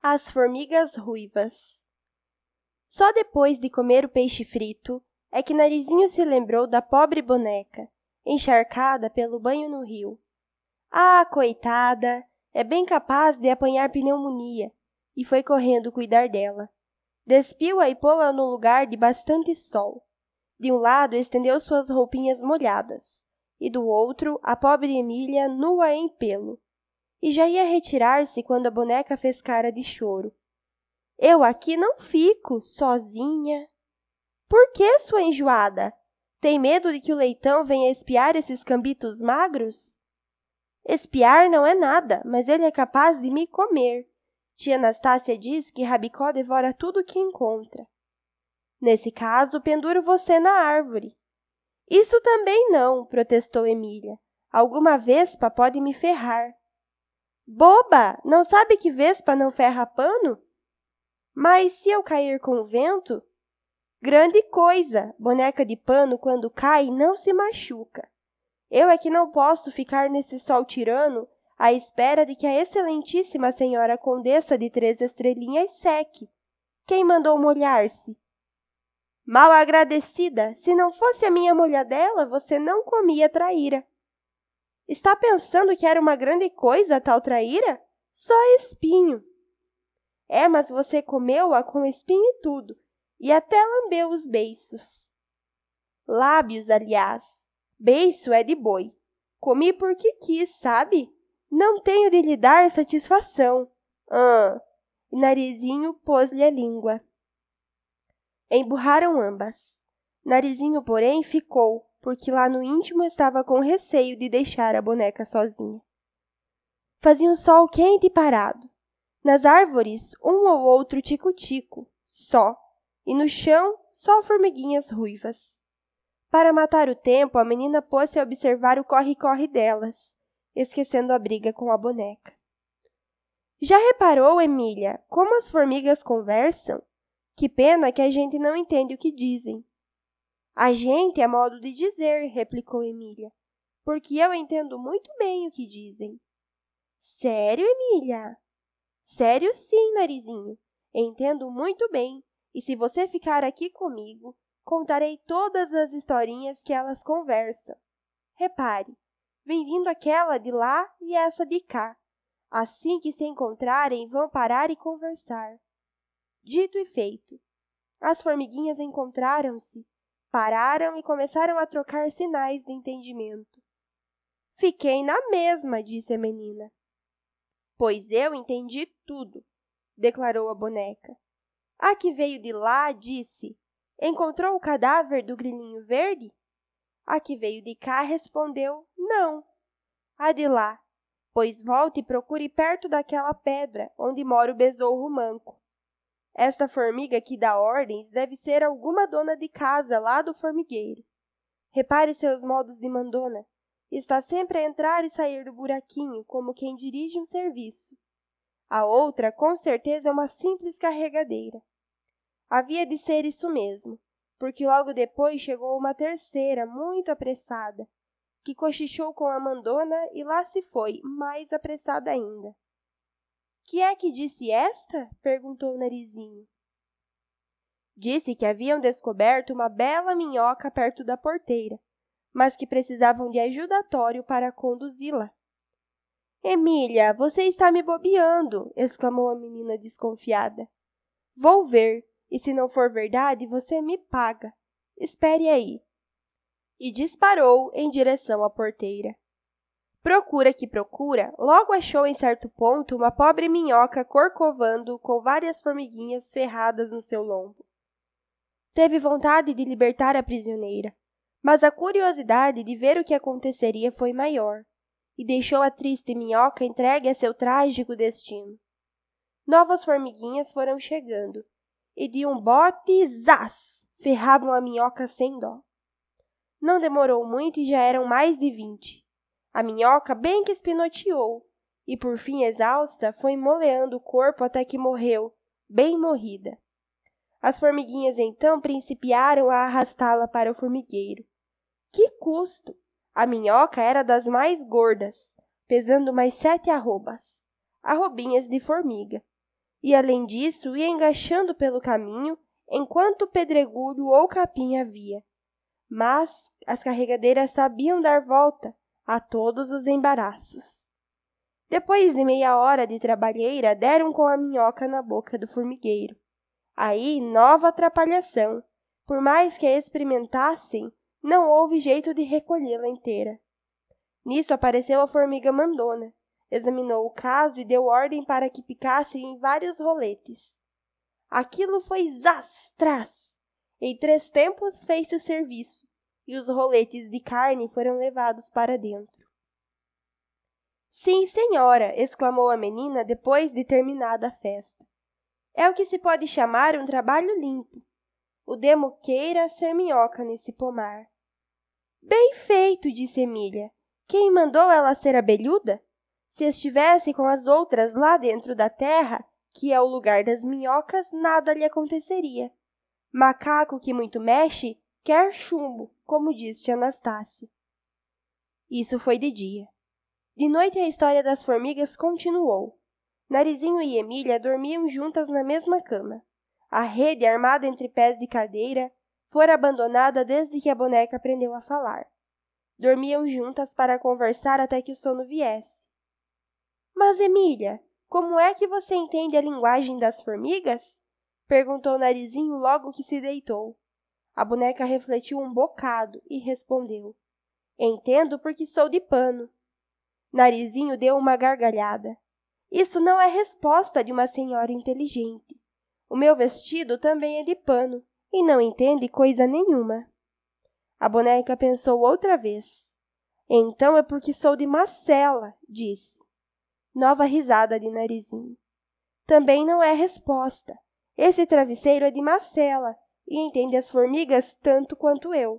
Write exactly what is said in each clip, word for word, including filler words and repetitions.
As formigas ruivas. Só depois de comer o peixe frito é que Narizinho se lembrou da pobre boneca, encharcada pelo banho no rio. Ah, coitada! É bem capaz de apanhar pneumonia, e foi correndo cuidar dela. Despiu-a e pô-la no lugar de bastante sol. De um lado estendeu suas roupinhas molhadas, e do outro a pobre Emília nua em pelo. E já ia retirar-se quando a boneca fez cara de choro. Eu aqui não fico, sozinha. Por que, sua enjoada? Tem medo de que o leitão venha espiar esses cambitos magros? Espiar não é nada, mas ele é capaz de me comer. Tia Anastácia diz que Rabicó devora tudo o que encontra. Nesse caso, penduro você na árvore. Isso também não, protestou Emília. Alguma vespa pode me ferrar. Boba! Não sabe que vespa não ferra pano? Mas se eu cair com o vento? Grande coisa! Boneca de pano, quando cai, não se machuca. Eu é que não posso ficar nesse sol tirano à espera de que a excelentíssima senhora condessa de Três Estrelinhas seque. Quem mandou molhar-se? Mal agradecida! Se não fosse a minha molhadela, você não comia traíra. Está pensando que era uma grande coisa a tal traíra? Só espinho. É, mas você comeu-a com espinho e tudo, e até lambeu os beiços. Lábios, aliás. Beiço é de boi. Comi porque quis, sabe? Não tenho de lhe dar satisfação. Ah, e Narizinho pôs-lhe a língua. Emburraram ambas. Narizinho, porém, ficou, porque lá no íntimo estava com receio de deixar a boneca sozinha. Fazia um sol quente e parado. Nas árvores, um ou outro tico-tico, só, e no chão, só formiguinhas ruivas. Para matar o tempo, a menina pôs-se a observar o corre-corre delas, esquecendo a briga com a boneca. Já reparou, Emília, como as formigas conversam? Que pena que a gente não entende o que dizem. A gente é modo de dizer, replicou Emília, porque eu entendo muito bem o que dizem. Sério, Emília? Sério sim, Narizinho. Entendo muito bem, e se você ficar aqui comigo, contarei todas as historinhas que elas conversam. Repare, vem vindo aquela de lá e essa de cá. Assim que se encontrarem, vão parar e conversar. Dito e feito. As formiguinhas encontraram-se, pararam e começaram a trocar sinais de entendimento. Fiquei na mesma, disse a menina. Pois eu entendi tudo, declarou a boneca. A que veio de lá disse, encontrou o cadáver do grilinho verde? A que veio de cá respondeu, não. A de lá, pois volte e procure perto daquela pedra onde mora o besouro manco. Esta formiga que dá ordens deve ser alguma dona de casa lá do formigueiro. Repare seus modos de mandona. Está sempre a entrar e sair do buraquinho, como quem dirige um serviço. A outra, com certeza, é uma simples carregadeira. Havia de ser isso mesmo, porque logo depois chegou uma terceira, muito apressada, que cochichou com a mandona e lá se foi, mais apressada ainda. Que é que disse esta? Perguntou o Narizinho. Disse que haviam descoberto uma bela minhoca perto da porteira, mas que precisavam de ajudatório para conduzi-la. Emília, você está me bobeando, exclamou a menina desconfiada. Vou ver, e se não for verdade, você me paga. Espere aí. E disparou em direção à porteira. Procura que procura, logo achou em certo ponto uma pobre minhoca corcovando com várias formiguinhas ferradas no seu lombo. Teve vontade de libertar a prisioneira, mas a curiosidade de ver o que aconteceria foi maior, e deixou a triste minhoca entregue a seu trágico destino. Novas formiguinhas foram chegando, e de um bote, zás, ferravam a minhoca sem dó. Não demorou muito e já eram mais de vinte. A minhoca bem que espinoteou, e por fim exausta, foi moleando o corpo até que morreu, bem morrida. As formiguinhas então principiaram a arrastá-la para o formigueiro. Que custo! A minhoca era das mais gordas, pesando mais sete arrobas, arrobinhas de formiga. e, além disso, ia engaixando pelo caminho enquanto pedregulho ou capim havia. Mas as carregadeiras sabiam dar volta a todos os embaraços. Depois de meia hora de trabalheira, deram com a minhoca na boca do formigueiro. Aí, nova atrapalhação. Por mais que a experimentassem, não houve jeito de recolhê-la inteira. Nisto apareceu a formiga mandona. Examinou o caso e deu ordem para que picassem em vários roletes. Aquilo foi zás, trás. Em três tempos fez-se o serviço, e os roletes de carne foram levados para dentro. Sim, senhora, exclamou a menina depois de terminada a festa. É o que se pode chamar um trabalho limpo. O demo queira ser minhoca nesse pomar. Bem feito, disse Emília. Quem mandou ela ser abelhuda? Se estivesse com as outras lá dentro da terra, que é o lugar das minhocas, nada lhe aconteceria. Macaco que muito mexe, quer chumbo, como diz tia Anastácia. Isso foi de dia. De noite a história das formigas continuou. Narizinho e Emília dormiam juntas na mesma cama. A rede, armada entre pés de cadeira, fora abandonada desde que a boneca aprendeu a falar. Dormiam juntas para conversar até que o sono viesse. Mas, Emília, como é que você entende a linguagem das formigas? Perguntou Narizinho logo que se deitou. A boneca refletiu um bocado e respondeu. Entendo porque sou de pano. Narizinho deu uma gargalhada. Isso não é resposta de uma senhora inteligente. O meu vestido também é de pano e não entende coisa nenhuma. A boneca pensou outra vez. Então é porque sou de macela, disse. Nova risada de Narizinho. Também não é resposta. Esse travesseiro é de macela e entende as formigas tanto quanto eu.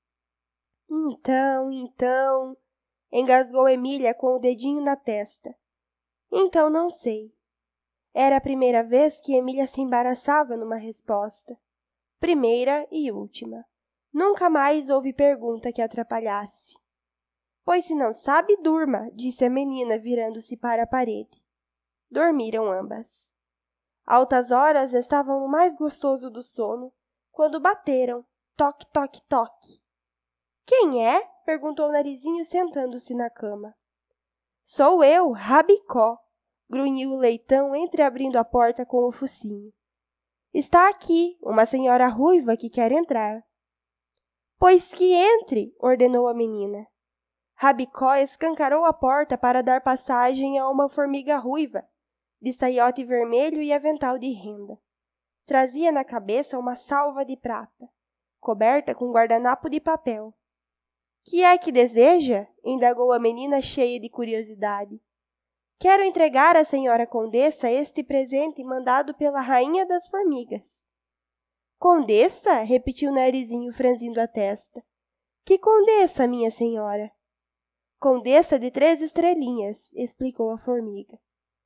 Então, então, engasgou Emília com o dedinho na testa. Então não sei. Era a primeira vez que Emília se embaraçava numa resposta. Primeira e última. Nunca mais houve pergunta que atrapalhasse. Pois se não sabe, durma, disse a menina virando-se para a parede. Dormiram ambas. Altas horas estavam no mais gostoso do sono, quando bateram. Toque, toque, toque. Quem é? Perguntou o Narizinho sentando-se na cama. Sou eu, Rabicó, grunhiu o leitão entreabrindo a porta com o focinho. Está aqui, uma senhora ruiva que quer entrar. Pois que entre, ordenou a menina. Rabicó escancarou a porta para dar passagem a uma formiga ruiva, de saiote vermelho e avental de renda. Trazia na cabeça uma salva de prata, coberta com guardanapo de papel. Que é que deseja? Indagou a menina cheia de curiosidade. Quero entregar à senhora condessa este presente mandado pela rainha das formigas. Condessa? Repetiu Narizinho franzindo a testa. Que condessa, minha senhora? Condessa de três estrelinhas, explicou a formiga.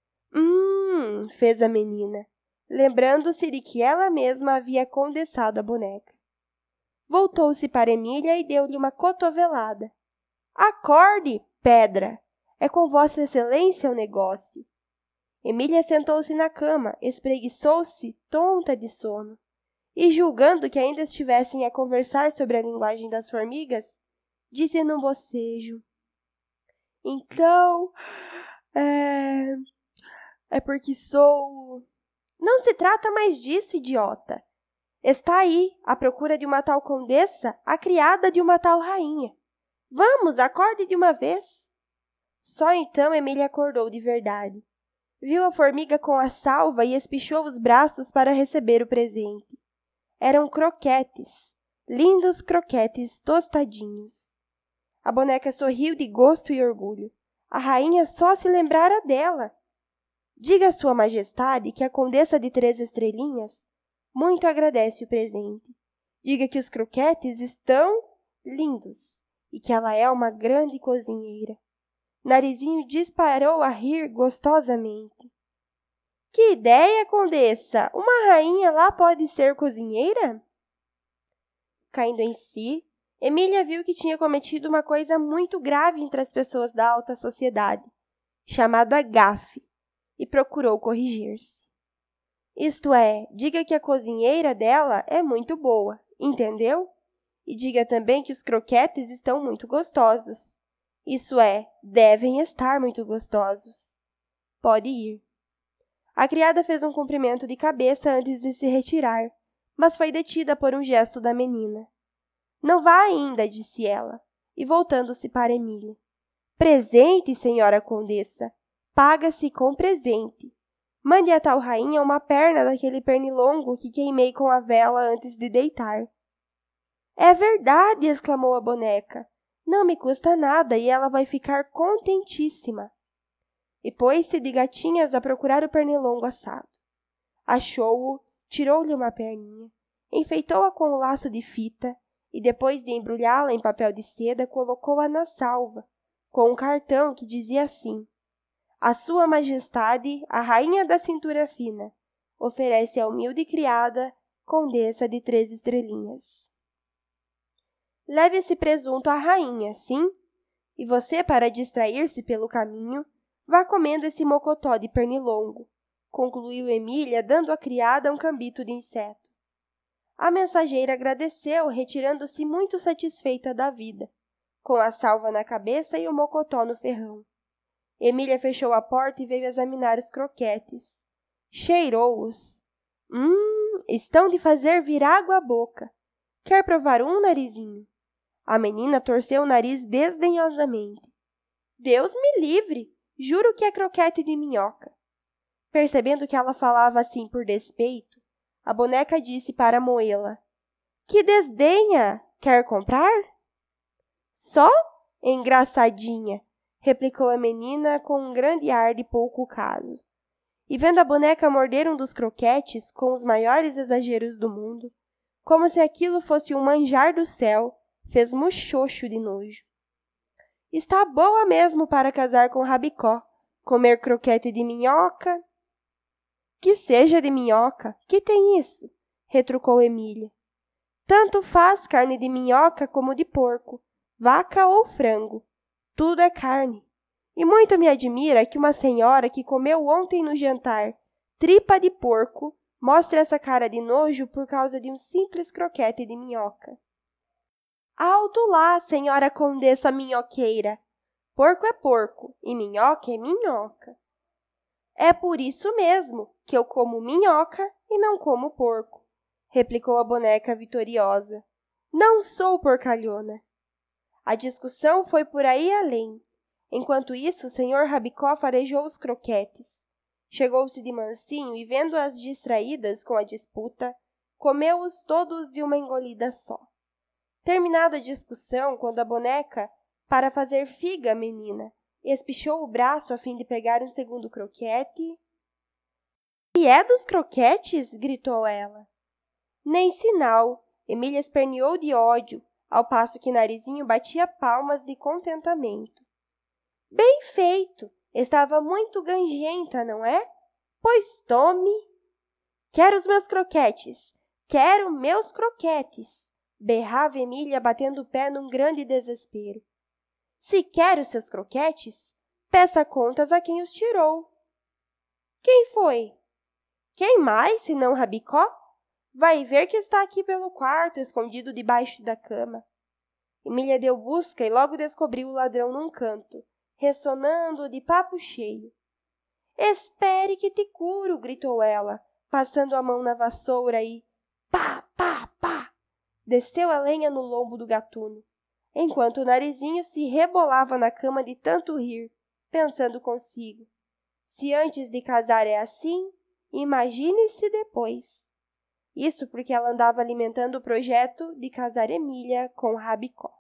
Hum, fez a menina, lembrando-se de que ela mesma havia condessado a boneca. Voltou-se para Emília e deu-lhe uma cotovelada. Acorde, pedra! É com Vossa Excelência o negócio. Emília sentou-se na cama, espreguiçou-se, tonta de sono. E, julgando que ainda estivessem a conversar sobre a linguagem das formigas, disse num bocejo. Então, é... é porque sou... Não se trata mais disso, idiota. Está aí, à procura de uma tal condessa, a criada de uma tal rainha. Vamos, acorde de uma vez. Só então Emília acordou de verdade. Viu a formiga com a salva e espichou os braços para receber o presente. Eram croquetes, lindos croquetes tostadinhos. A boneca sorriu de gosto e orgulho. A rainha só se lembrara dela. Diga a sua majestade que a condessa de três estrelinhas muito agradece o presente. Diga que os croquetes estão lindos e que ela é uma grande cozinheira. Narizinho disparou a rir gostosamente. Que ideia, condessa! Uma rainha lá pode ser cozinheira? Caindo em si, Emília viu que tinha cometido uma coisa muito grave entre as pessoas da alta sociedade, chamada gafe, e procurou corrigir-se. Isto é, diga que a cozinheira dela é muito boa, entendeu? E diga também que os croquetes estão muito gostosos. Isso é, devem estar muito gostosos. Pode ir. A criada fez um cumprimento de cabeça antes de se retirar, mas foi detida por um gesto da menina. Não vá ainda, disse ela, e voltando-se para Emília. Presente, senhora condessa. Paga-se com presente. Mande a tal rainha uma perna daquele pernilongo que queimei com a vela antes de deitar. É verdade, exclamou a boneca. Não me custa nada e ela vai ficar contentíssima. E pôs-se de gatinhas a procurar o pernilongo assado. Achou-o, tirou-lhe uma perninha, enfeitou-a com um laço de fita e, depois de embrulhá-la em papel de seda, colocou-a na salva, com um cartão que dizia assim: A Sua Majestade, a Rainha da Cintura Fina, oferece a humilde criada, Condessa de Três Estrelinhas. Leve esse presunto à rainha, sim? E você, para distrair-se pelo caminho, vá comendo esse mocotó de pernilongo, concluiu Emília, dando à criada um cambito de inseto. A mensageira agradeceu, retirando-se muito satisfeita da vida, com a salva na cabeça e o mocotó no ferrão. Emília fechou a porta e veio examinar os croquetes. Cheirou-os. Hum, estão de fazer vir água à boca. Quer provar um, narizinho? A menina torceu o nariz desdenhosamente. Deus me livre! Juro que é croquete de minhoca. Percebendo que ela falava assim por despeito, a boneca disse para moê-la: Que desdenha! Quer comprar? Só? Engraçadinha! Replicou a menina com um grande ar de pouco caso. E vendo a boneca morder um dos croquetes com os maiores exageros do mundo, como se aquilo fosse um manjar do céu, fez muxoxo de nojo. Está boa mesmo para casar com Rabicó, comer croquete de minhoca. Que seja de minhoca, que tem isso? Retrucou Emília. Tanto faz carne de minhoca como de porco, vaca ou frango. Tudo é carne. E muito me admira que uma senhora que comeu ontem no jantar tripa de porco mostre essa cara de nojo por causa de um simples croquete de minhoca. Alto lá, senhora condessa minhoqueira! Porco é porco e minhoca é minhoca. É por isso mesmo que eu como minhoca e não como porco, replicou a boneca vitoriosa. Não sou porcalhona. A discussão foi por aí além. Enquanto isso, o senhor Rabicó farejou os croquetes. Chegou-se de mansinho e, vendo-as distraídas com a disputa, comeu-os todos de uma engolida só. Terminada a discussão, quando a boneca, para fazer figa, menina, espichou o braço a fim de pegar um segundo croquete. E é dos croquetes? Gritou ela. Nem sinal. Emília esperneou de ódio, ao passo que Narizinho batia palmas de contentamento. Bem feito! Estava muito gangenta, não é? Pois tome! Quero os meus croquetes! Quero meus croquetes! Berrava Emília, batendo o pé num grande desespero. Se quer os seus croquetes, peça contas a quem os tirou. Quem foi? Quem mais, senão Rabicó? Vai ver que está aqui pelo quarto, escondido debaixo da cama. Emília deu busca e logo descobriu o ladrão num canto, ressonando de papo cheio. Espere que te curo, gritou ela, passando a mão na vassoura e pá, pá, pá, desceu a lenha no lombo do gatuno, enquanto o Narizinho se rebolava na cama de tanto rir, pensando consigo. Se antes de casar é assim, imagine-se depois. Isso porque ela andava alimentando o projeto de casar Emília com Rabicó.